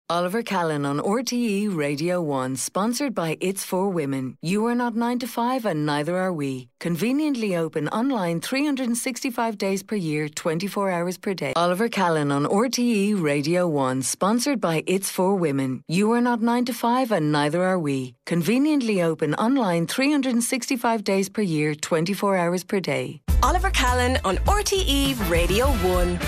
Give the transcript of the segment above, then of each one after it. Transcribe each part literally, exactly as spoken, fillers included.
Oliver Callan on R T E Radio one, sponsored by It's For Women. You are not nine to five and neither are we. Conveniently open online three hundred sixty-five days per year, twenty-four hours per day. Oliver Callan on R T E Radio one, sponsored by It's For Women. You are not nine to five and neither are we. Conveniently open online three hundred sixty-five days per year, twenty-four hours per day. Oliver Callan on R T E Radio one.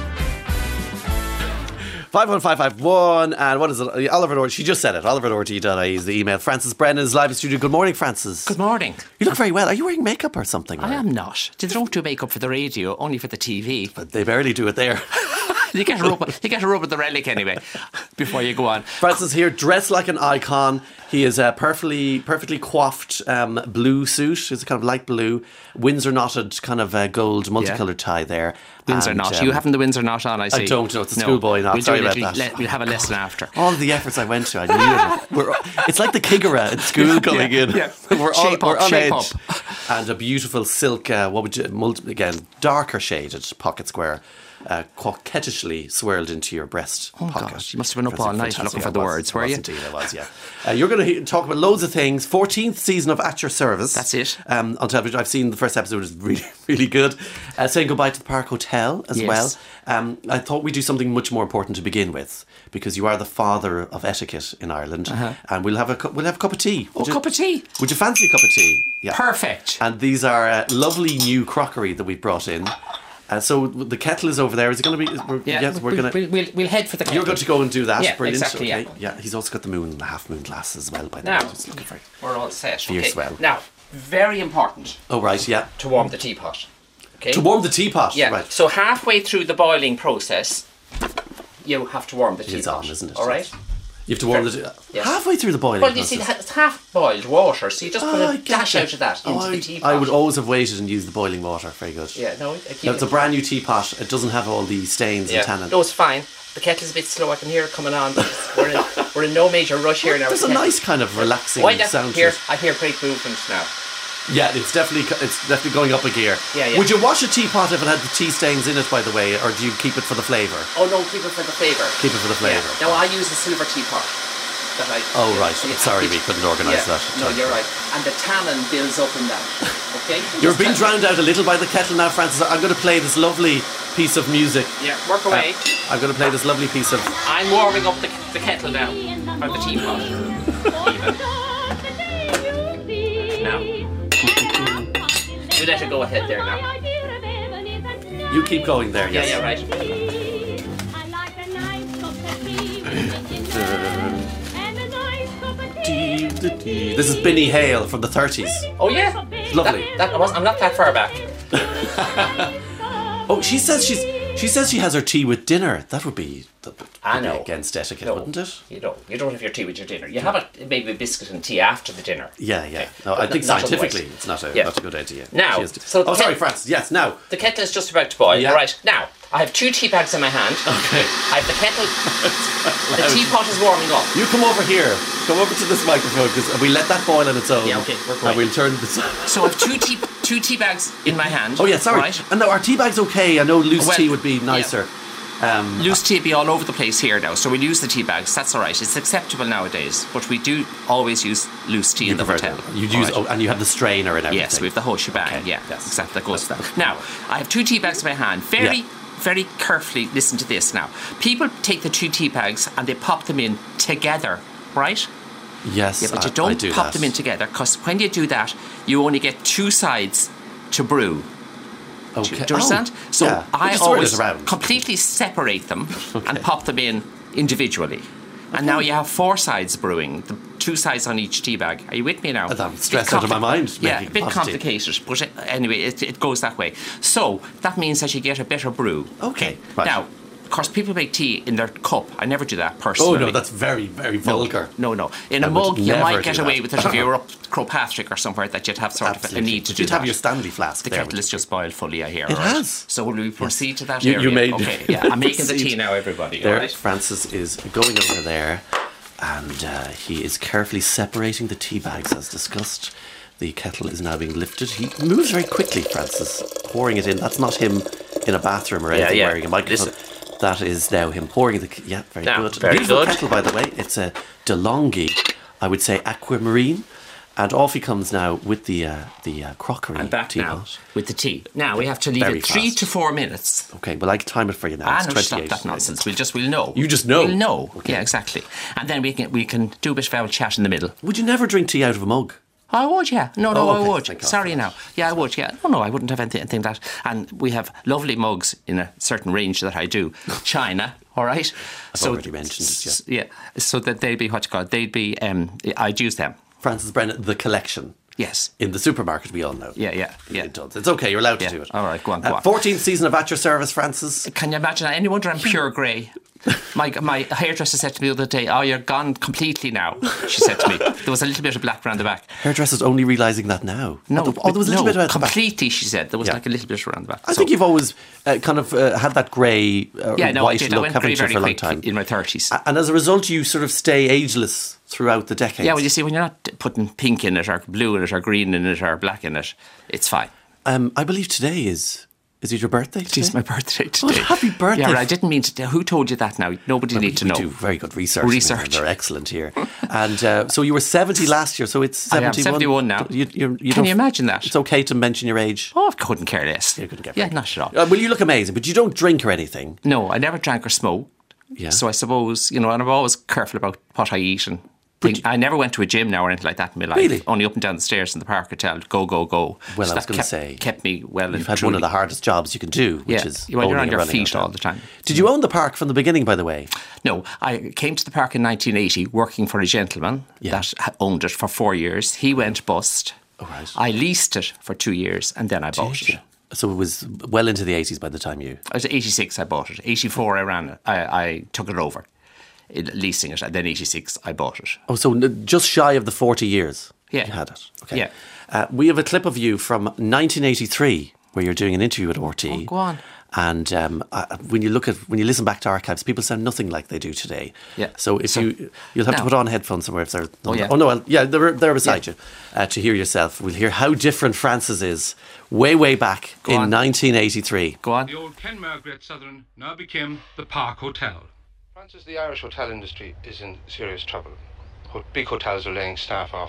five one five five one, and what is it? Oliver Doherty, she just said it. Oliver Doherty dot I E is the email. Francis Brennan is live in studio. Good morning, Francis. Good morning. You look very well. Are you wearing makeup or something? I or? am not. They don't do makeup for the radio, only for the T V. But they barely do it there. You get a rub, you get a rub of the relic anyway, before you go on. Francis here, dressed like an icon. He is a perfectly perfectly coiffed um, blue suit. It's a kind of light blue, Windsor knotted kind of uh, gold multicoloured yeah. tie there. Windsor and, knot. Um, you haven't the Windsor knot on, I see. I don't know. It's a schoolboy knot. We'll Sorry do about little, that. Le- we'll have a lesson after. All of the efforts I went to, I knew it. We're, it's like the Kigara at school coming yeah, in. Yeah. We're shape on, up, we're on shape edge. up. And a beautiful silk, uh, what would you, multi, again, darker shaded pocket square. Uh, coquettishly swirled into your breast oh pocket. Gosh, you must have been up all night looking for the was, words, were was you? Indeed, I was, yeah. Uh, you're going to talk about loads of things. fourteenth season of At Your Service. That's it. Um, on television. I've seen the first episode. It's really, really good. Uh, saying goodbye to the Park Hotel as yes. well. Um, I thought we'd do something much more important to begin with, because you are the father of etiquette in Ireland, uh-huh. and we'll have a cu- we'll have a cup of tea. Oh, a cup of tea. Would you fancy a cup of tea? Yeah. Perfect. And these are uh, lovely new crockery that we've brought in. Uh, so the kettle is over there. Is it going to be? We're, yeah, yes, we're we'll, going to. We'll, we'll, we'll head for the kettle. You're going to go and do that. Yeah, Brilliant. exactly. Okay. Yeah. yeah, he's also got the moon, the half moon glass as well. By now, now, just looking for we're all set. Fierce okay. well. Now, very important. Oh right, yeah. To warm the teapot. Okay. To warm the teapot. Yeah. Right. So halfway through the boiling process, you have to warm the teapot. It's on, isn't it? All right. You have to warm the yes. halfway through the boiling well, you process. see, it's half boiled water, so you just put oh, a dash out of that into oh, the I, teapot. I would always have waited and used the boiling water. Very good. Yeah, no, I keep now, it it's a brand new teapot. It doesn't have all the stains yeah. and tannin. No, it's fine. The kettle's a bit slow. I can hear it coming on. But we're in, we're in no major rush here now. There's a nice kind of relaxing Why sound here, to it. I hear great movements now. Yeah, it's definitely it's definitely going up a gear. Yeah, yeah. Would you wash a teapot if it had the tea stains in it, by the way, or do you keep it for the flavour? Oh no, keep it for the flavour. Keep it for the flavour. Yeah. Now I use a silver teapot. That I, oh you know, right, so sorry we couldn't organise yeah. that. No, you're right. And the tannin builds up and down. Okay. You're being drowned out a little by the kettle now, Francis. I'm going to play this lovely piece of music. Yeah, work away. Uh, I'm going to play this lovely piece of. I'm warming up the, the kettle now, or the teapot. Now, you let it go ahead there now. You keep going there. Yes. Yeah, yeah, right. This is Binny Hale from the thirties. Oh yeah, lovely. That, that I was, I'm not that far back. Oh, she says she's. She says she has her tea with dinner. That would be, that would I be know. against etiquette, no, wouldn't it? You don't. You don't have your tea with your dinner. You have a, maybe a biscuit and tea after the dinner. Yeah, yeah. Okay. No, I But think not scientifically otherwise. it's not a Yeah. not a good idea. Now, She has to- so the oh, sorry, ket- Francis. Yes, now. The kettle is just about to boil. Yeah. Right now, I have two tea bags in my hand. Okay. I have the kettle. The teapot is warming up. You come over here. Come over to this microphone because we let that boil on its own. Yeah, okay, we're And we'll turn this. So I have two tea two tea bags in my hand. Oh yeah, sorry. Right? And now our tea bag's okay. I know loose Well, tea would be nicer. Um, Loose tea be all over the place here now, so we'll use the tea bags. That's all right. It's acceptable nowadays, but we do always use loose tea in the hotel. You use, All right. oh, and you have the strainer and everything. Yes, we have the whole shebang. Okay, Yeah, yes. exactly. That goes with that. Now, I have two tea bags in my hand. Very, Yeah. very carefully listen to this now. People take the two tea bags and they pop them in together, right? Yes, Yeah, but you I- don't I do pop that. them in together, because when you do that, you only get two sides to brew. Okay. Do you understand? Oh, so yeah. But I just swirl it always around. completely separate them Okay. and pop them in individually. And now you have four sides brewing, the two sides on each tea bag. Are you with me now? I'm stressed Bit out of my mind Yeah, making a bit pot of tea. complicated, but uh, anyway, it, it goes that way. So that means that you get a better brew. Okay, right. Now, of course, people make tea in their cup. I never do that personally. Oh no, that's very, very No, vulgar. No, no. In I a would mug, you never might do get that. away with it if you were up Cropatrick or somewhere, that you'd have sort Absolutely. of a need to do You'd that. have your Stanley flask The there. kettle is just boiled fully, I hear. It right? has. So will we proceed to that You- area? you made- Okay, yeah. I'm making the Proceed. tea now, everybody. There, all right? Francis is going over there, and uh, he is carefully separating the tea bags as discussed. The kettle is now being lifted. He moves very quickly, Francis, pouring it in. That's not him in a bathroom or anything yeah. wearing a microphone. Listen. That is now him pouring the... Yeah, very Now, good. very Beautiful good. kettle, by the way. It's a DeLonghi, I would say aquamarine. And off he comes now with the uh, the uh, crockery I'm back now teapot. with the tea. Now we have to leave Very it three fast. to four minutes. Okay, well, I can time it for you now. Ah, It's no, stop twenty-eight. that nonsense. We'll just we'll know. You just know? We'll know. Okay. Yeah, exactly. And then we can we can do a bit of our chat in the middle. Would you never drink tea out of a mug? I would, yeah. No, no, Oh, okay. I would. Thank God Sorry for now. Yeah, I would, yeah. No, no, I wouldn't have anything, anything like that. And we have lovely mugs in a certain range that I do. China, all right? I've already mentioned it, yeah. s- Yeah, so that they'd be, what you call it, they'd be, um, I'd use them. Francis Brennan, The Collection. Yes. In the supermarket, we all know. Yeah, yeah, yeah. It does. It's okay, you're allowed Yeah. to do it. All right, go on, go Uh, on. fourteenth season of At Your Service, Francis. Can you imagine that? Any wonder I'm pure grey? My my hairdresser said to me the other day, "Oh, you're gone completely now." She said to me, "There was a little bit of black around the back." Hairdressers only realising that now. No, oh, oh, there was a little no, bit about the back. completely. She said there was Yeah. like a little bit around the back. I So- think you've always uh, kind of uh, had that grey, uh, yeah, no, I white did. I look, went haven't very, you, very for a long quick time? in my thirties. A- And as a result, you sort of stay ageless throughout the decades. Yeah, well, you see, when you're not putting pink in it, or blue in it, or green in it, or black in it, it's fine. um, I believe today is... Is it your birthday today? It's my birthday Oh, today. happy birthday. Yeah, but I didn't mean to. Who told you that now? Nobody We, needs to we know. do very good research. Research. They're excellent here. And uh, so you were seventy last year, so it's I am seventy-one. seventy-one now. You, you, you Can don't- you imagine that? It's okay to mention your age. Oh, I couldn't care less. You couldn't get yeah, very- not at all. Uh, well, you look amazing, but you don't drink or anything. No, I never drank or smoked. Yeah. So I suppose, you know, and I'm always careful about what I eat and thing. I never went to a gym now or anything like that in my life. Really? Only up and down the stairs in the Park Hotel. Go, go, go. Well, So I was that going to kept- say... kept me well and You've had truly. one of the hardest jobs you can do, which Yeah, is well, you're owning on and your running a feet hotel. all the time. Did you own the park from the beginning, by the way? No, I came to the park in nineteen eighty working for a gentleman Yeah. that ha- owned it for four years. He went bust. Oh, right. I leased it for two years and then I bought it. Yeah. So it was well into the eighties by the time you... I was eighty-six, I bought it. eighty-four, I ran it. I, I took it over, it, leasing it. And then eighty-six, I bought it. Oh, so n- just shy of the forty years Yeah. you had it. Okay. Yeah. Uh, we have a clip of you from nineteen eighty-three where you're doing an interview at R T E. Oh, go on. And um, uh, when you look at when you listen back to archives, people sound nothing like they do today. Yeah. So if So- you you'll have to Now- put on headphones somewhere if they're. Oh, yeah. Oh no, I'll, yeah, they're they're beside Yeah. you uh, to hear yourself. We'll hear how different Francis is way way back Go in on. nineteen eighty-three. Go on. The old Kenmare Great Southern now became the Park Hotel. Francis, the Irish hotel industry is in serious trouble. Ho- Big hotels are laying staff off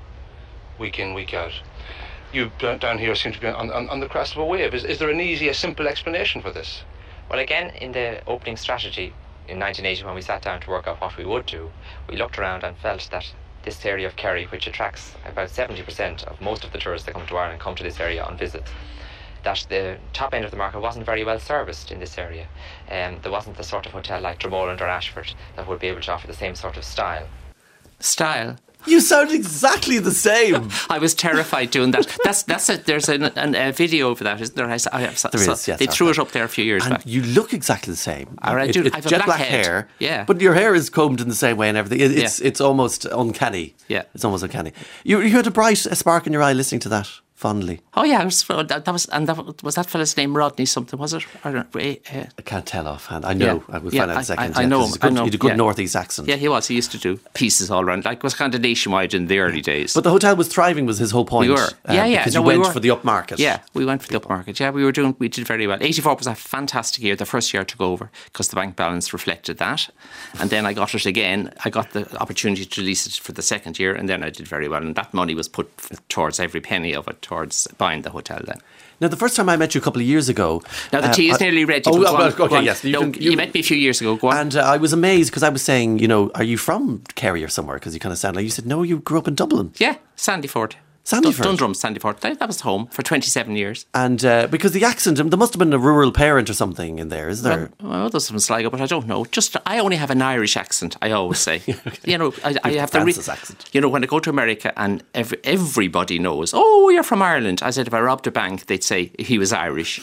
week in, week out. You d- down here seem to be on, on, on the crest of a wave. Is, is there an easy, a simple explanation for this? Well, again, in the opening strategy in nineteen eighty, when we sat down to work out what we would do, we looked around and felt that this area of Kerry, which attracts about seventy percent of most of the tourists that come to Ireland, come to this area on visits, that the top end of the market wasn't very well serviced in this area. Um, there wasn't the sort of hotel like Dromoland or Ashford that would be able to offer the same sort of style. Style. You sound exactly the same. I was terrified doing that. That's that's it. There's an, an, a video of that, isn't there? I, s- I have, so, There is, yes, they threw okay. it up there a few years And back. you look exactly the same. All right, It- dude, it's I have a jet black black head. hair. Yeah. But your hair is combed in the same way and everything. It- It's Yeah. it's almost uncanny. Yeah. It's almost uncanny. You you had a bright a spark in your eye listening to that fondly. Oh yeah, it was, that, that was and that was that fella's name Rodney something, was it? I don't know. Uh, I can't tell offhand. I know. Yeah. I will Yeah, find out in I- a second. I- I yeah, know 'cause him, he's good- I know He had a him, good yeah. northeast accent. yeah, he was. He used to do pieces all around. Like it was kind of nationwide in the early days. But the hotel was thriving was his whole point. we were, uh, yeah, yeah. Because no, you we went were. for the upmarket. Yeah, we went for the upmarket. Yeah, we were doing. We did very well. eighty-four was a fantastic year. The first year I took over because the bank balance reflected that, and then I got it again. I got the opportunity to lease it for the second year, and then I did very well. And that money was put towards every penny of it towards buying the hotel. Then. Now, the first time I met you a couple of years ago. Now the uh, tea is I- nearly ready. Oh, but well, go on, okay, go on. yes. You no, can- you, met me a few years ago. Go on. And uh, I was amazed because I was saying, you know, are you from Kerry or somewhere? Because you kind of sound like you said, no, you grew up in Dublin. yeah, Sandyford. Sandyford? Dun- Dundrum, Sandyford. That, that was home for twenty-seven years. And uh, because the accent, there must have been a rural parent or something in there, is there? Well, well, there's some Sligo, but I don't know. Just I only have an Irish accent. I always say, you know, I, I have the Francis accent. You know, when I go to America and every, everybody knows, oh, you're from Ireland. I said if I robbed a bank, they'd say he was Irish.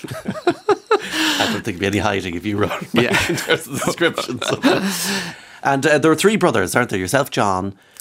I don't think there'd be any hiding if you wrote Yeah. in terms of the description. So. And uh, there are three brothers, aren't there? Yourself, John,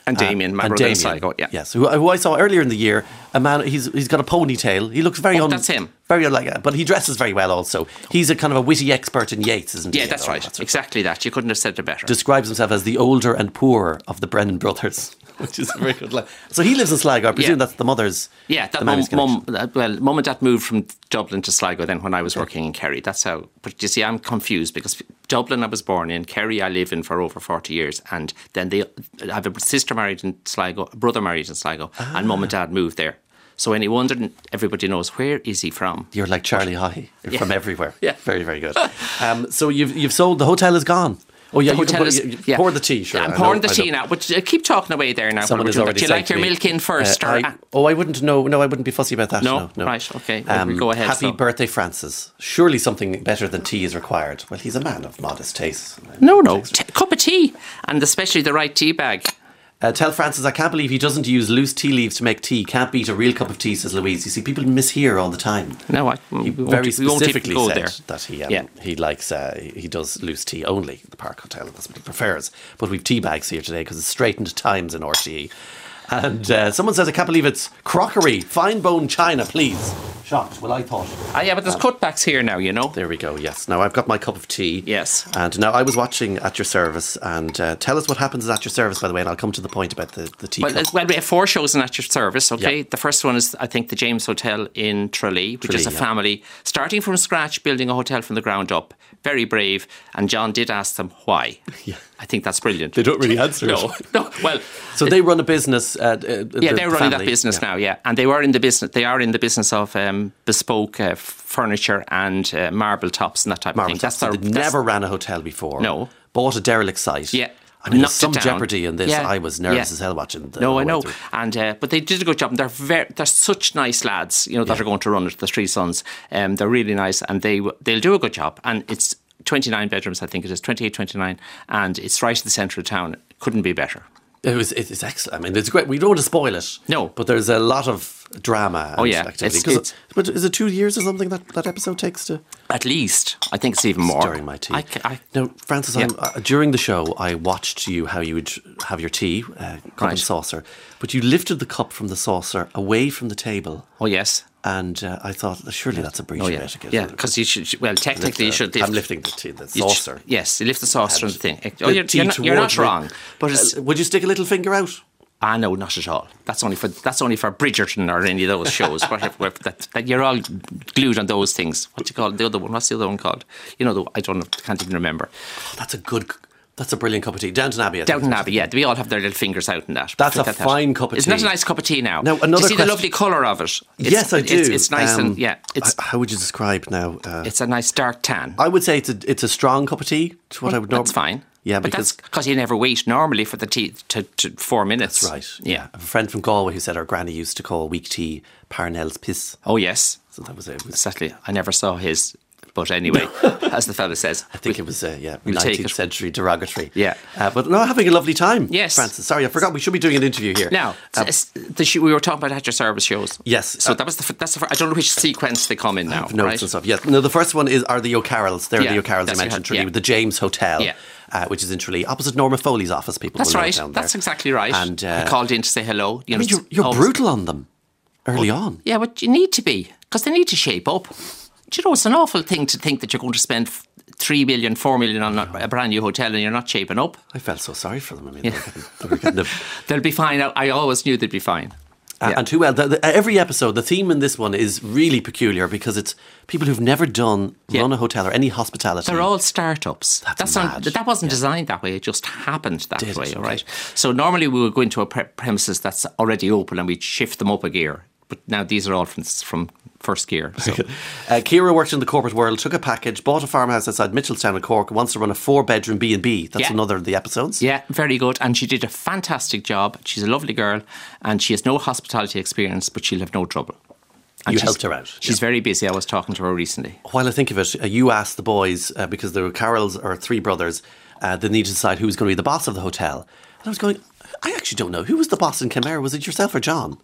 And Damien, uh, my and brother in Damien, Sligo, yeah. Yes, who, who I saw earlier in the year. A man, he's he's got a ponytail. He looks very Oh, un, that's him. Very unlike, but he dresses very well. Also, he's a kind of a witty expert in Yeats, isn't he? Yeah, that's Oh, right. that's Exactly that. You couldn't have said it better. Describes himself as the older and poorer of the Brennan brothers, which is a very good line. So he lives in Sligo. I presume Yeah. that's the mother's. Yeah, that the mum, mummy's mum, connection. uh, well, mum and dad moved from Dublin to Sligo then when I was working in Kerry. That's how. But you see, I'm confused because Dublin I was born in, Kerry I live in for over forty years, and then they I have a sister married in Sligo, a brother married in Sligo, Ah. and mum and dad moved there. So any wonder everybody knows where is he from? You're like Charlie Haughey. You're Yeah. from everywhere. Yeah. Very, very good. Um, so you've you've sold, the hotel is gone. Oh, yeah, The you can hotel pour, is- you- you yeah. pour the tea, sure. I'm I pouring know, the I tea know. now, but uh, keep talking away there now. Someone while we're has doing already that. Do you said like to your me, milk in first? uh, or, I, oh, I wouldn't know. No, I wouldn't be fussy about that. No? No, no. Right, okay. Well, go ahead, Happy so. birthday, Francis. Surely something better than tea is required. Well, he's a man of modest taste. no, no. T- cup of tea, and especially the right tea bag. Uh, tell Francis I can't believe he doesn't use loose tea leaves to make tea. Can't beat a real cup of tea, says Louise. You see, people mishear all the time. No, I, He we won't- very we won't even specifically go said there. that he um, Yeah. he likes uh, he does loose tea only at the Park Hotel. That's what he prefers. But we've tea bags here today because it's straightened times in R T E. And uh, someone says I can't believe it's crockery, fine bone china, please. Shocked. Well, I thought. Ah, yeah, but there's cutbacks here now, you know. There we go. Yes. Now I've got my cup of tea. Yes. And now I was watching At Your Service, and uh, tell us what happens at Your Service, by the way, and I'll come to the point about the the tea. Well, cup. as- well, we have four shows in At Your Service, okay? Yeah. The first one is, I think, the James Hotel in Tralee, which is a Tralee, yeah. family starting from scratch, building a hotel from the ground up. Very brave. And John did ask them why. Yeah. I think that's brilliant. They don't really answer No, it. no. Well, So they run a business. Uh, uh, yeah, the they're running that family. business Yeah. now. Yeah, and they were in the business. They are in the business of um, bespoke uh, furniture and uh, marble tops and that type Marvel of thing. Tops. So their- they'd never ran a hotel before. No. Bought a derelict site. Yeah. I mean, there's Knocked it some down. jeopardy in this. Yeah. I was nervous Yeah. as hell watching. The No, whole I way know, through. and uh, but they did a good job. And they're very, they're such nice lads, you know, that Yeah. are going to run it. The three sons, um, they're really nice, and they w- they'll do a good job. And it's twenty-nine bedrooms, I think it is twenty-eight, twenty-nine, and it's right in the centre of town. Couldn't be better. It was. It's excellent. I mean, it's great. We don't want to spoil it. No. but there's a lot of drama. And Oh, yeah. activity. It's- 'Cause it's- but is it two years or something that that episode takes to? At least I think it's even more. Stirring my tea. I, ca- I, Now, Francis, Yeah. I'm, uh, during the show, I watched you how you would have your tea, uh, cup Right. and saucer, but you lifted the cup from the saucer away from the table, oh yes. and uh, I thought, surely that's a breach Oh of yeah. etiquette. Yeah, because you should. Well, technically, you Lift, uh, should. Lift, I'm lifting the tea, the you sh- saucer. yes, you lift the saucer and the thing. Oh, The you're, tea you're not, you're not towards me. wrong. But it's, Uh, would you stick a little finger out? Ah, no, not at all. That's only for that's only for Bridgerton or any of those shows. whatever, where that, that you're all glued on those things. What do you call it? The other one? What's the other one called? You know, the, I don't know. Can't even remember. That's a good. That's a brilliant cup of tea. Downton Abbey. I think. Downton Abbey. Yeah, we all have their little fingers out in that. That's a Look at that. fine cup of Isn't that tea. a nice cup of tea now? Now, do another you see question- the lovely colour of it? It's, Yes, I do. It's, it's nice Um, and yeah. It's h- how would you describe now? Uh, it's a nice dark tan. I would say it's a it's a strong cup of tea. It's what I would That's normally. fine. Yeah, but because that's because you never wait normally for the tea to, to four minutes. that's right. Yeah. I have a friend from Galway who said our granny used to call weak tea Parnell's piss. Oh yes. So that was it. It was- Exactly. I never saw his. But anyway, as the fella says, I think it was uh, yeah we'll take nineteenth it. century derogatory. Yeah. uh, but no, having a lovely time. Yes. Francis. Sorry, I forgot. We should be doing an interview here. Now, Uh, s- the sh- we were talking about At Your Service shows. Yes. So Uh, that was the f- that's the fir- I don't know which sequence they come in now. notes right? and stuff. Yes. No, the first one is are the O'Carrolls. They're Yeah, the O'Carrolls I that's what mentioned. you Tralee had, with yeah. the James Hotel. Yeah. Uh, which is in Tralee, opposite Norma Foley's office. People That's will know right. down there. That's exactly right. And uh, I called in to say hello. You I know, mean, you're, you're always- brutal on them early on. Yeah, but you need to be because they need to shape up. Do you know, it's an awful thing to think that you're going to spend f- three million, four million on a, a brand new hotel and you're not shaping up. I felt so sorry for them. I mean, they were getting, they were getting a, They'll be fine. I, I always knew they'd be fine. Uh, Yeah. and too well. The, the, every episode, the theme in this one is really peculiar because it's people who've never done Yeah. run a hotel or any hospitality. They're all startups. That's not, mad. that wasn't designed that way. It just happened that Did it? way, all Okay. right? So normally we would go into a pre- premises that's already open and we'd shift them up a gear. But now these are all from from first gear. So. Uh, Ciara worked in the corporate world, took a package, bought a farmhouse outside Mitchelstown in Cork, wants to run a four-bedroom B and B. That's Yeah. another of the episodes. Yeah, very good. And she did a fantastic job. She's a lovely girl and she has no hospitality experience, but she'll have no trouble. And You she's- helped her out, She's yeah. very busy. I was talking to her recently. While I think of it, uh, you asked the boys, uh, because there were Carol's or three brothers, uh, they need to decide who's going to be the boss of the hotel. And I was going, I actually don't know. Who was the boss in Kenmare? Was it yourself or John?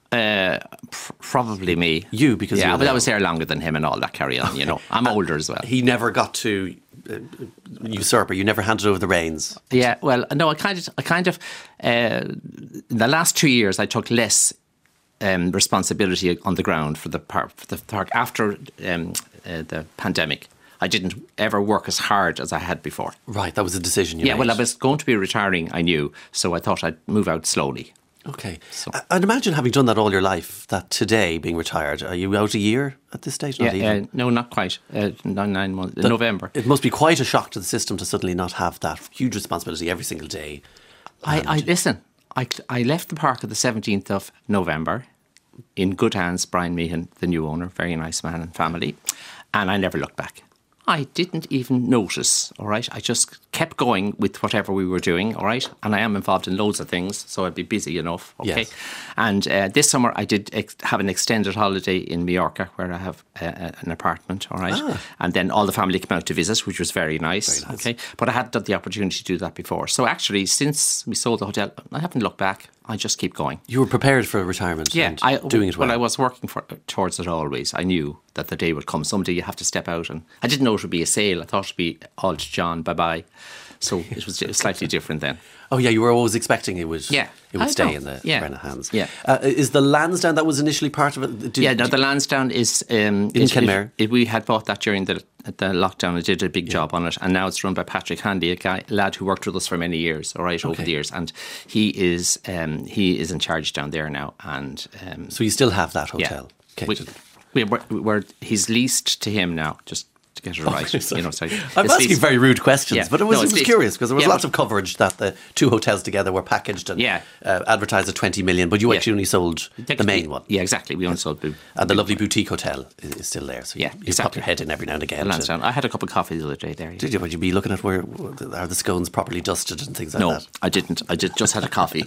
Uh, pr- probably me. You, because yeah, you were but I there. was there longer than him and all that. Carry on, you know. I'm older as well. He never got to uh, usurp, or you never handed over the reins. Yeah, well, no, I kind of, I kind of, uh, in the last two years, I took less um, responsibility on the ground for the park. For the park after um, uh, the pandemic, I didn't ever work as hard as I had before. Right, that was a decision you yeah, made. well, I was going to be retiring, I knew, so I thought I'd move out slowly. Okay. So- I- I'd imagine, having done that all your life, that today, being retired, are you out a year at this stage? Not Yeah, even? uh, no, not quite. Uh, nine, nine months. That- November. It must be quite a shock to the system to suddenly not have that huge responsibility every single day. I, I listen. I, I left the park on the seventeenth of November in good hands. Brian Meehan, the new owner, very nice man and family, and I never looked back. I didn't even notice, all right? I just kept going with whatever we were doing, all right? And I am involved in loads of things, so I'd be busy enough, okay? Yes. And uh, this summer I did ex- have an extended holiday in Mallorca where I have uh, an apartment, all right? Ah. And then all the family came out to visit, which was very nice, Very nice. okay? But I hadn't had the opportunity to do that before. So actually, since we sold the hotel, I haven't looked back. I just keep going. You were prepared for retirement Yeah, and I, doing it well. When I was working for, towards it always, I knew that the day would come. Someday you have to step out, and I didn't know it would be a sale. I thought it would be all to John, bye bye. So it was slightly different then. Oh yeah, you were always expecting it would. Yeah. it would I stay know. in the Yeah. Brennan hands. Yeah. Uh, is the Lansdowne that was initially part of it? Did, Yeah, now the Lansdowne is um, In it- Kenmare? it- it- we had bought that during the the lockdown. I did a big job on it, and now it's run by Patrick Handy, a guy lad who worked with us for many years. All right, over Okay. the years, and he is um, he is in charge down there now, and um, So you still have that yeah, hotel? Okay. we, we, we're, we're, he's leased to him now. Just to get it right, sorry. you know. Sorry. I'm It's asking leased- very rude questions, Yeah. but it was, No, it it's was leased. curious because there was Yeah, lots but- of coverage that the two hotels together were packaged and Yeah. uh, advertised at twenty million, but you Yeah. actually only sold the main one. Yeah, exactly. We only sold the And the lovely boutique hotel is, is still there, so you, Yeah, you pop exactly. your head in every now and again. the to- Lansdowne. I had a cup of coffee the other day there. Did you? Would you be looking at where are the scones properly dusted and things like No, that? I didn't. I did, just had a coffee.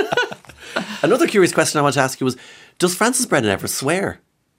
Another curious question I want to ask you was: does Francis Brennan ever swear?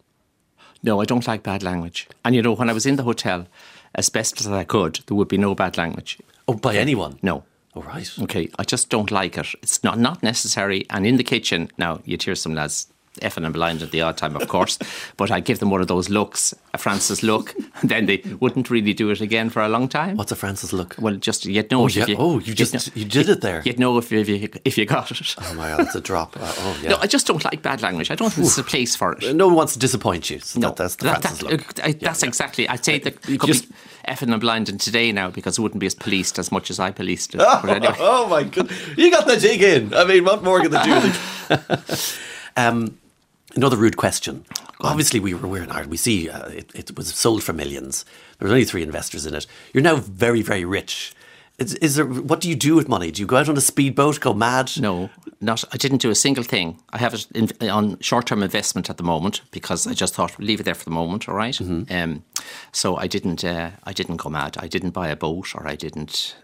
No, I don't like bad language. And you know, when I was in the hotel, as best as I could, there would be no bad language. Oh, by anyone? No. Oh, right. Okay, I just don't like it. It's not not necessary. And in the kitchen, now you'd hear some lads effing and blind at the odd time, of course, but I give them one of those looks, a Francis look, and then they wouldn't really do it again for a long time. What's a Francis look? Well, just you'd know. Oh, if yeah. you, Oh, you you'd just- know- you did it there. You'd know if you, if you, if you got it. Oh my God, that's a drop. Uh, oh, yeah. No, I just don't like bad language. I don't think there's a place for it. No one wants to disappoint you. So No, that, that's the that- Francis that- look. uh, I- that's yeah. exactly. I'd say that you could Just- be effing and blinding today now because it wouldn't be as policed as much as I policed it. But anyway. Oh my God, you got the dig in. I mean, what more can they do? um, another rude question. Obviously, we were we're in Ireland. We see uh, it, it was sold for millions. There were only three investors in it. You're now very, very rich. Is, is there? What do you do with money? Do you go out on a speedboat, go mad? No, not. I didn't do a single thing. I have it in, on short-term investment at the moment because I just thought leave it there for the moment. All right? Um, so I didn't. Uh, I didn't go mad. I didn't buy a boat, or I didn't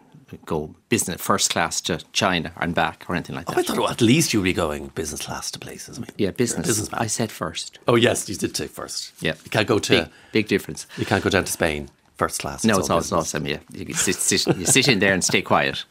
go business first class to China and back, or anything like Oh, that. I thought well, at least you'd be going business class to places. I mean, yeah, you're a business. businessman. I said first. Oh yes, you did say first. Yeah, you can't go to. big, big difference. You can't go down to Spain first class. No, it's all all business. awesome. Yeah, you sit, sit, you sit in there and stay quiet.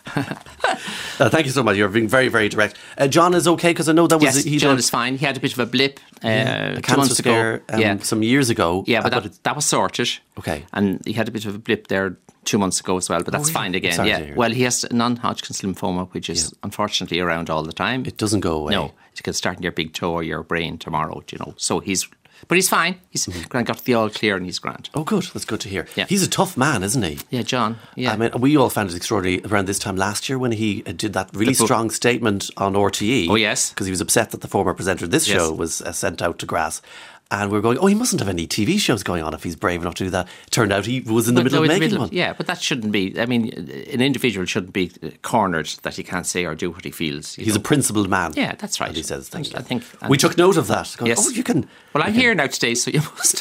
Uh, thank you so much. You're being very, very direct. Uh, John is okay because I know that was Yes, he John did is fine. He had a bit of a blip uh, a two cancer months scare ago. um, yeah, some years ago. yeah, but Uh, that, that was sorted. Okay. And he had a bit of a blip there two months ago as well, but that's really? fine again. Sorry to Yeah. hear. Well, he has non-Hodgkin's lymphoma, which is unfortunately around all the time. it doesn't go away. No, it can start in your big toe or your brain tomorrow. You know, so he's, but he's fine. He's Mm-hmm. got the all clear and he's grand. Oh, good. That's good to hear. Yeah. He's a tough man, isn't he? Yeah, John. Yeah. I mean, we all found it extraordinary around this time last year when he uh, did that really The book- strong statement on R T E. Oh, yes. Because he was upset that the former presenter of this Yes. show was uh, sent out to grass. And we were going, oh, he mustn't have any T V shows going on if he's brave enough to do that. Turned out he was in the But middle no, of in the making middle one. of- Yeah, but that shouldn't be. I mean, an individual shouldn't be cornered that he can't say or do what he feels. you He's know. a principled man. Yeah, that's right. And he says things I like think- We took note of that. Going, Yes. Oh, you can. Well, I'm you can- here now today, so you must.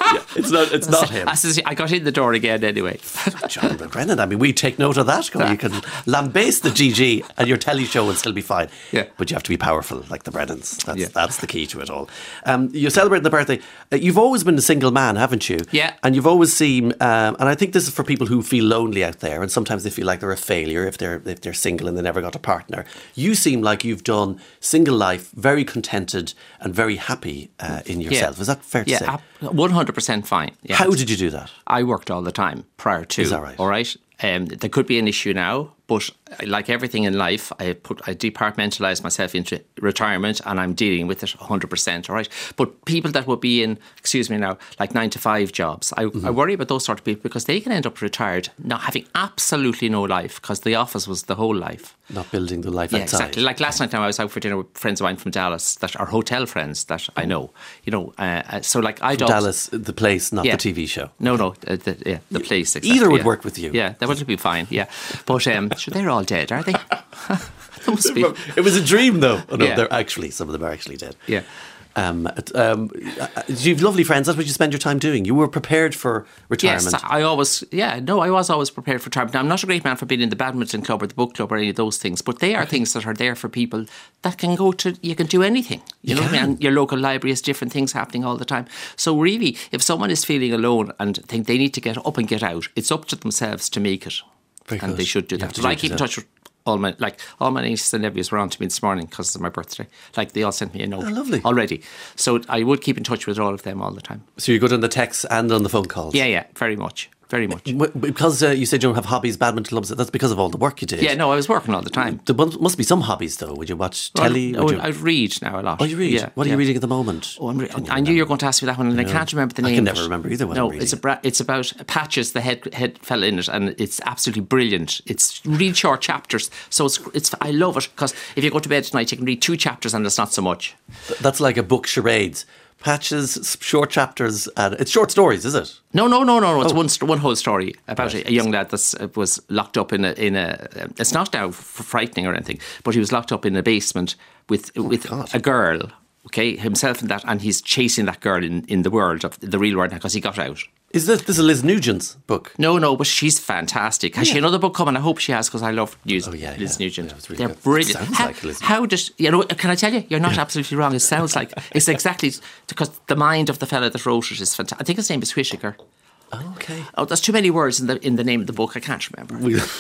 Yeah, it's not. It's not him. I, says, I got in the door again anyway. John Brennan. I mean, we take note of that. You can lambaste the G G, and your telly show will still be fine. Yeah. But you have to be powerful, like the Brennans. That's Yeah. that's the key to it all. Um, you're celebrating the birthday. Uh, you've always been a single man, haven't you? Yeah. And you've always seemed, um, and I think this is for people who feel lonely out there, and sometimes they feel like they're a failure if they're if they're single and they never got a partner. You seem like you've done single life very contented and very happy uh, in yourself. Yeah. Is that fair to Yeah, say? ab- one hundred percent fine. Yeah. How did you do that? I worked all the time prior to. Is that right? All right. Um, there could be an issue now, but like everything in life, I put I departmentalised myself into retirement, and I'm dealing with it one hundred percent. All right. But people that would be in, excuse me now, like nine to five jobs, I, mm-hmm. I worry about those sort of people because they can end up retired, not having absolutely no life because the office was the whole life. Not building the life Yeah, outside. exactly. Like last night, now I was out for dinner with friends of mine from Dallas that are hotel friends that I know. You know, uh, so like I From don't. Dallas, the place, not Yeah. the T V show. No, no, uh, the, yeah, the place. Exactly, Either would yeah. work with you. Yeah, that would be fine. Yeah, but um, sure, they're all dead, are they? They must be. It was a dream, though. Oh, no, Yeah. they're actually, some of them are actually dead. Yeah. Um, um, you have lovely friends. That's what you spend your time doing. You were prepared for retirement. Yes, I always, yeah, no, I was always prepared for retirement. Now, I'm not a great man for being in the badminton club or the book club or any of those things, but they are things that are there for people that can go to, you can do anything. You, You know what I mean? can. And your local library has different things happening all the time. So really, if someone is feeling alone and think they need to get up and get out, it's up to themselves to make it. Very and good. they should do You have that. to But do I it keep in yourself. touch with all my, like, all my nieces and nephews were on to me this morning because it's my birthday. Like, they all sent me a note. Oh, lovely. Already. So I would keep in touch with all of them all the time. So you're good on the texts and on the phone calls. Yeah, yeah, very much. Very much. W- Because uh, you said you don't have hobbies, badminton clubs. That's because of all the work you did. Yeah, no, I was working all the time. There must must be some hobbies, though. Would you watch telly? Oh, Would you... I read now a lot. Oh, you read? Yeah, What are yeah. you reading at the moment? Oh, I'm re- Can you I knew you were remember? going to ask me that one, and I, know. can't remember the I name. can of never it. remember either what No, I'm reading. it's a bra- it's about Patches, the head head fella in it, and it's absolutely brilliant. It's really short chapters, so it's it's. I love it because if you go to bed tonight, you can read two chapters, and it's not so much. Th- That's like a book charades. Patches, s- short chapters, and it's short stories, is it? No, no, no, no, no. It's Oh. one st- one whole story about Right. a, a young lad that uh, was locked up in a in a. Um, it's not now f- frightening or anything, but he was locked up in a basement with with God. a girl. Okay, himself and that, and he's chasing that girl in, in the world of the real world because he got out. Is this this is Liz Nugent's book? No, no, but she's fantastic. Has she another book coming? I hope she has because I love Liz, Oh, yeah, Liz yeah. Nugent. Yeah, it's really They're good. brilliant. Sounds how, like Liz how does you know? Can I tell you? You're not absolutely wrong. It sounds like it's exactly because the mind of the fella that wrote it is fantastic. I think his name is Whittaker. Okay. Oh, there's too many words in the in the name of the book. I can't remember.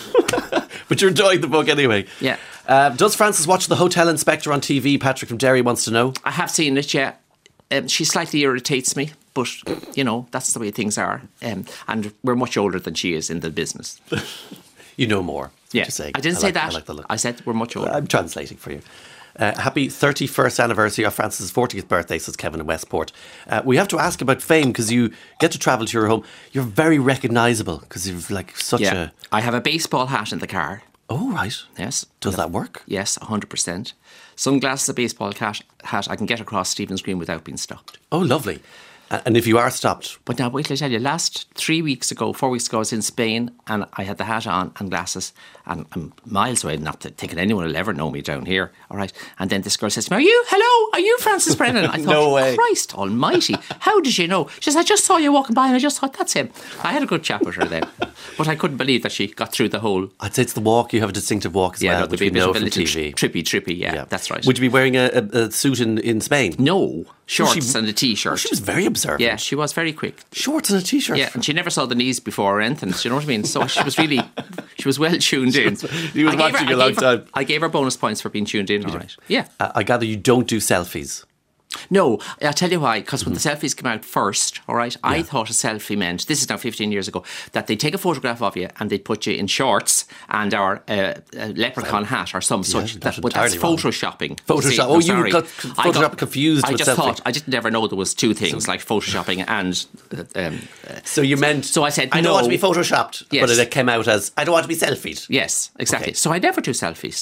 But you're enjoying the book anyway. Yeah. Uh, does Frances watch The Hotel Inspector on T V? Patrick from Derry wants to know. I have seen it. Yeah, um, she slightly irritates me, but you know that's the way things are. Um, and we're much older than she is in the business. You know more. Yeah, Just saying. I didn't I say like- that. I like the look. I said we're much older. I'm translating for you. Uh, happy thirty-first anniversary of Frances' fortieth birthday, says Kevin in Westport. Uh, we have to ask about fame because you get to travel to your home. You're very recognisable because you've like such yeah, a. I have a baseball hat in the car. Oh, right. Yes. Does that work? Yes, one hundred percent. Sunglasses, a baseball hat, hat, I can get across Stephen's Green without being stopped. Oh, lovely. A- And if you are stopped, But now, wait till I tell you, last three weeks ago, four weeks ago, I was in Spain and I had the hat on and glasses and I'm miles away, not thinking anyone will ever know me down here, all right? And then this girl says to me, are you, hello, are you Frances Brennan? I thought, No way. Christ almighty, how did you know? She says, I just saw you walking by and I just thought, that's him. I had a good chat with her then. But I couldn't believe that she got through the whole... I'd say it's the walk. You have a distinctive walk as Yeah, well, no, which there'd we be a bit know of a from little T V. trippy, trippy, yeah, that's right. Would you be wearing a, a, a suit in, in Spain? No, shorts she- and a T-shirt. Oh, she was very observant. Yeah, she was very quick. Shorts and a t-shirt. Yeah, and she never saw the knees before or anything. Do you know what I mean? So she was really, she was well tuned in. He was I gave watching her, a I long gave her- time. I gave her bonus points for being tuned in. All right. Yeah. Uh, I gather you don't do selfies. No, I'll tell you why. Because when the selfies came out first, all right, I thought a selfie meant, this is now fifteen years ago, that they'd take a photograph of you and they'd put you in shorts and or uh, a leprechaun hat or some such. that's That, but that's entirely wrong. photoshopping. Photoshop. See, Oh, I'm you sorry. got I Photoshop confused I with just selfie. thought, I didn't ever know there was two things, like photoshopping and... Uh, um, uh, So you meant... So I said, I don't no. want to be photoshopped. Yes. But it came out as, I don't want to be selfied. yes, exactly. Okay. So I never do selfies.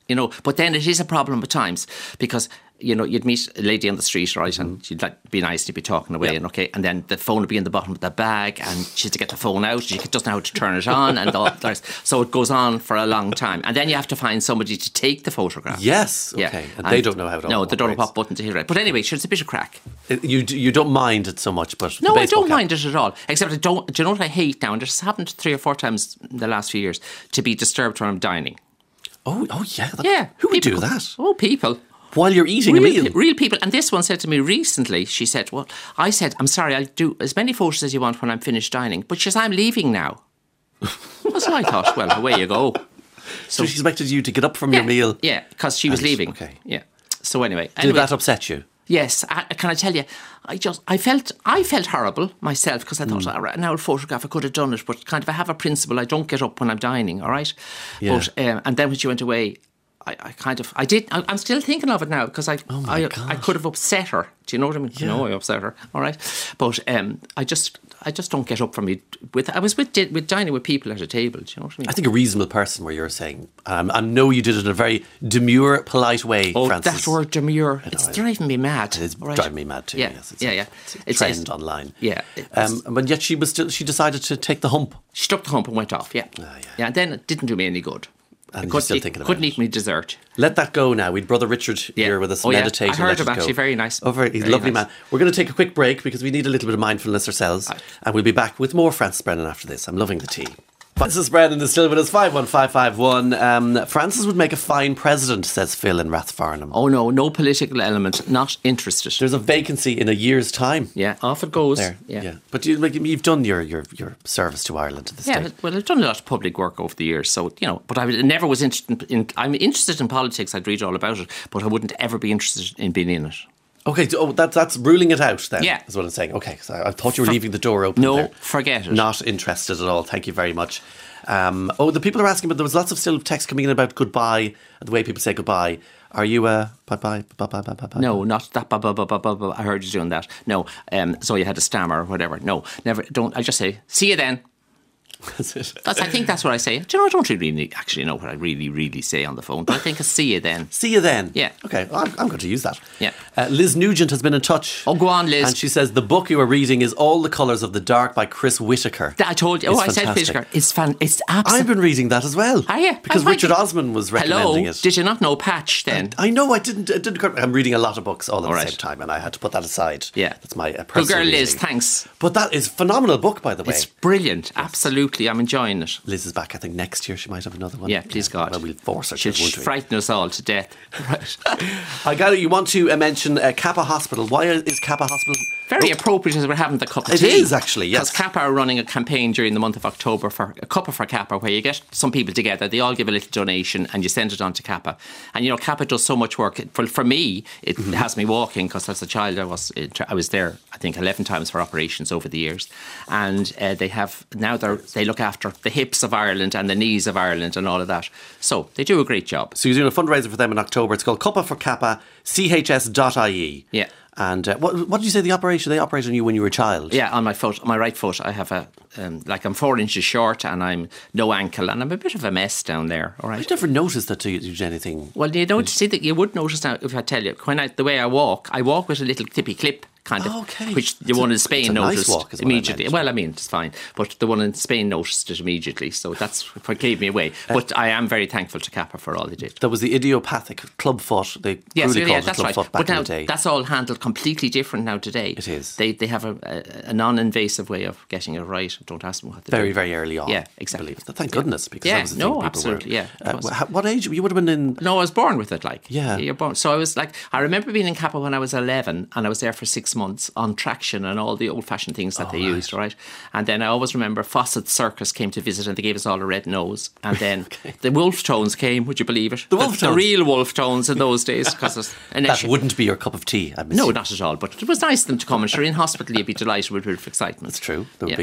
You know, but then it is a problem at times because, you know, you'd meet a lady on the street, right, mm-hmm. and she'd like be nice and you'd be talking away, yep. and okay, and then the phone would be in the bottom of the bag, and she has to get the phone out. She doesn't know how to turn it on, and all that. So it goes on for a long time, and then you have to find somebody to take the photograph. Yes, okay, yeah. and, and they don't know how to. No, they don't know what button to hit. Right, but anyway, sure, it's a bit of crack. You you don't mind it so much, but no, I don't cap. mind it at all. Except I don't. Do you know what I hate now? And it's happened three or four times in the last few years to be disturbed when I'm dining. Oh, oh yeah, that, yeah. Who would people, do that? Oh, people. While you're eating real, a meal? Real people. And this one said to me recently, she said, well, I said, I'm sorry, I'll do as many photos as you want when I'm finished dining. But she says, I'm leaving now. So I thought, well, away you go. So, so she expected you to get up from yeah, your meal? Yeah, because she was and, leaving. Okay. Yeah. So anyway. Did anyway, that upset you? Yes. I, can I tell you, I just, I felt, I felt horrible myself because I thought, mm. all right, an old photograph, I could have done it. But kind of, I have a principle, I don't get up when I'm dining, all right? Yeah. But, um, and then when she went away, I, I kind of, I did, I, I'm still thinking of it now because I, oh I, I could have upset her. Do you know what I mean? Yeah. No, I upset her. All right, but um, I just, I just don't get up from me. With I was with with dining with people at a table. Do you know what I mean? I think a reasonable person, where you're saying, um, I know you did it in a very demure, polite way. Oh, Francis. that word demure, know, it's I, driving me mad. It's right? driving me mad too. Yeah, yes, it's yeah, a, yeah. It's a it's, trend it's, online. Yeah, um, but yet she was still. She decided to take the hump. She took the hump and went off. Yeah, oh, yeah. yeah. And then it didn't do me any good. And I couldn't, still eat, thinking about couldn't it. eat me dessert. Let that go now. We'd Brother Richard yeah. here with us oh, meditating. Yeah. I heard him actually. Go. Very nice. Oh, very, he's very a lovely nice. man. We're going to take a quick break because we need a little bit of mindfulness ourselves. Right. And we'll be back with more Francis Brennan after this. I'm loving the tea. Francis Brennan is still with us, five one five five one. Um, Francis would make a fine president, says Phil in Rathfarnham. Oh no, no political element, not interested. There's a vacancy in a year's time. Yeah, off it goes. There, yeah. yeah. But you, like, you've done your, your, your service to Ireland to the yeah, state. Well, I've done a lot of public work over the years, so, you know, but I never was interested in, I'm interested in politics, I'd read all about it, but I wouldn't ever be interested in being in it. Okay, so, oh, that, that's ruling it out then, yeah. is what I'm saying. Okay, so I, I thought you were For, leaving the door open No, there. forget it. Not interested at all, thank you very much. Um, oh, the people are asking, but there was lots of still text coming in about goodbye, and the way people say goodbye. Are you a bye bye bye bye bye bye? No, not that bye bye bye bye bye. I heard you doing that. No, um, so you had to stammer or whatever. No, never. Don't. I just say see you then. That's it. That's, I think that's what I say. Do you know, I don't really actually know what I really, really say on the phone, but I think I see you then. See you then? Yeah. Okay, well, I'm, I'm going to use that. Yeah. Uh, Liz Nugent has been in touch. Oh, go on, Liz. And she says the book you are reading is All the Colours of the Dark by Chris Whittaker. That I told you. Oh, it's I fantastic. said Whittaker. It's fan. It's absolutely. I've been reading that as well. Are you? Because Richard you... Osman was recommending Hello? it. Did you not know Patch then? I, I know, I didn't. I didn't. I'm reading a lot of books all at all the right. same time, and I had to put that aside. Yeah. That's my uh, personal Good girl, reading. Liz, thanks. But that is a phenomenal book, by the way. It's brilliant. Yes. Absolutely. I'm enjoying it. Liz is back, I think next year she might have another one. Yeah, please yeah. God. Well, we'll force her She'll to, won't we? frighten us all to death. Right. I got it. You want to uh, mention uh, Kappa Hospital. Why is Kappa Hospital... Very oh. appropriate as we're having the cup of it tea. It is actually, yes. Because Kappa are running a campaign during the month of October for a Cuppa for Kappa, where you get some people together, they all give a little donation and you send it on to Kappa. And you know, Kappa does so much work. For, for me, it mm-hmm. has me walking, because as a child I was I was there, I think, eleven times for operations over the years. And uh, they have, now they they look after the hips of Ireland and the knees of Ireland and all of that. So they do a great job. So you're doing a fundraiser for them in October. It's called Cuppa for Kappa, C H S dot I E. Yeah. And uh, what, what did you say the operation? They operated on you when you were a child? Yeah, on my foot, on my right foot, I have a, um, like I'm four inches short and I'm no ankle and I'm a bit of a mess down there, all right? I never noticed that you did anything. Well, you don't see that, you would notice now if I tell you, when I, the way I walk, I walk with a little tippy clip. Kind of, okay. Which the it's one a, in Spain it's a noticed nice walk, immediately. I well, I mean, it's fine, but the one in Spain noticed it immediately, so that's what gave me away. But uh, I am very thankful to Kappa for all they did. There was the idiopathic club foot. They yes, really yeah, called that's it club right. foot back but now in the day. That's all handled completely different now today. It is. They they have a, a, a non-invasive way of getting it right. Don't ask them what they very do. very early on. Yeah, exactly. Thank goodness, because yeah, that was the no, thing people absolutely. Were, yeah. Uh, what age you would have been in? No, I was born with it. Like yeah, you're born. So I was like, I remember being in Kappa when I was eleven, and I was there for six months on traction and all the old-fashioned things that oh, they right. used, right? And then I always remember Fawcett Circus came to visit and they gave us all a red nose. And then okay. the wolf tones came, would you believe it? The wolf the, tones? The real wolf tones in those days. Cause that wouldn't be your cup of tea, I'm No, not at all. But it was nice of them to come. And sure, in hospital you'd be delighted with a bit of excitement. That's true. They were yeah. big, big stars.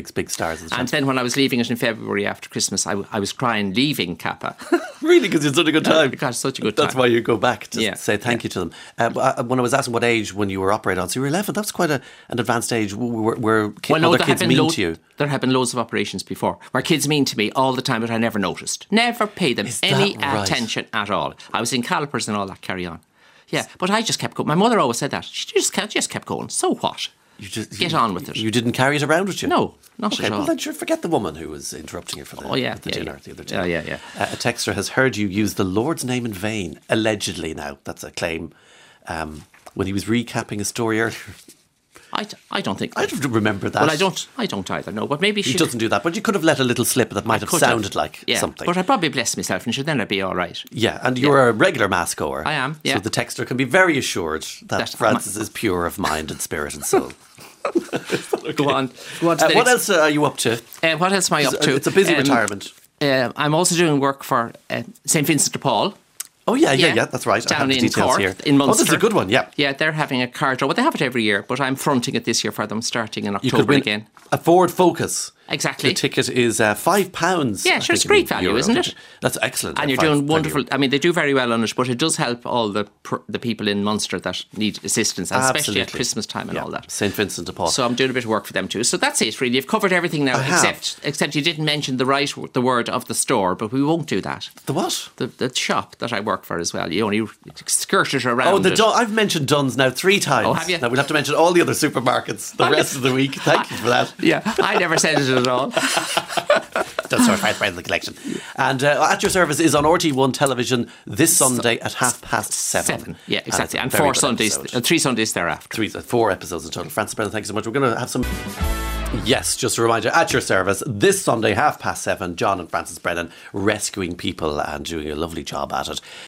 cars. And then when I was leaving it in February after Christmas, I, I was crying leaving Kappa. Really, because you had such a good time. Because such a good time. That's why you go back to Yeah. say thank Yeah. you to them. Uh, but, uh, when I was asking what age when you were operated on, so you were eleven. That was quite a, an advanced age. Were, were ki- Well, no, other there kids have been mean lo- to you? There have been loads of operations before where kids mean to me all the time, but I never noticed. Never paid them Is any that right? attention at all. I was in calipers and all that, carry on. Yeah, but I just kept going. My mother always said that. She just kept, just kept going. So what? You just Get you, on with it. You didn't carry it around with you? No, not Okay, at well all. then sure, forget the woman who was interrupting you for the, Oh, yeah, the yeah, dinner yeah. the other day. Yeah, yeah, yeah. Uh, a texter has heard you use the Lord's name in vain, allegedly now. That's a claim. Um, when he was recapping a story earlier. I, d- I don't think. I don't remember that. Well, I don't. I don't either. No, but maybe He she doesn't do that, but you could have let a little slip that might have could sounded like yeah, something. But I probably blessed myself, and sure, then I'd be all right. Yeah, and you're a regular mass goer. I am, yeah. So the texter can be very assured that, That- Francis is pure of mind and spirit and soul. Go on. Go on to Uh, the what next- else uh, are you up to? Uh, what else am I up to? It's a busy Um, retirement. Uh, I'm also doing work for uh, Saint Vincent de Paul. Oh, yeah, yeah, yeah. yeah, that's right. I have Down the in details Cork, here. in Oh, this is Munster. a good one, yeah. Yeah, they're having a car draw. Well, they have it every year, but I'm fronting it this year for them, starting in You could October win again. a Ford Focus. Exactly. The ticket is uh, five pounds. Yeah, I sure, it's think, great in value, euro. isn't it? That's excellent. And uh, you're five- doing five wonderful. euro. I mean, they do very well on it, but it does help all the pr- the people in Munster that need assistance, and especially at Absolutely. Christmas time and Yeah, all that. Saint Vincent de Paul. So I'm doing a bit of work for them too. So that's it, really. You've covered everything now, I have. except except you didn't mention the right w- the word of the store, but we won't do that. the what? The the shop that I work for as well. You only skirted around. Oh, the it. Dun- I've mentioned Dunn's now three times. Oh, have you? Now we'll have to mention all the other supermarkets the rest of the week. Thank you for that. Yeah, I never said it at all. That's our five part of the collection. And uh, At Your Service is on R T one television this Sunday at half past seven. Seven. Yeah, And exactly. it's a And, very four good Sundays, episode. uh, three Sundays thereafter. Three, uh, four episodes in total. Francis Brennan, thank you so much. We're going to have some. Yes, just a reminder, At Your Service this Sunday, half past seven. John and Francis Brennan rescuing people and doing a lovely job at it.